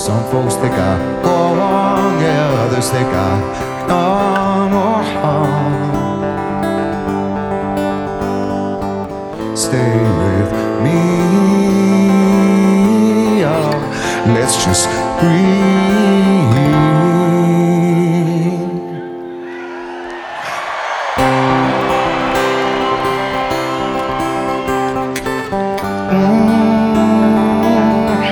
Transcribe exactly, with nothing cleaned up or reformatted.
Some folks they got wrong, yeah, others they got none or harm. Stay with me, oh, let's just breathe.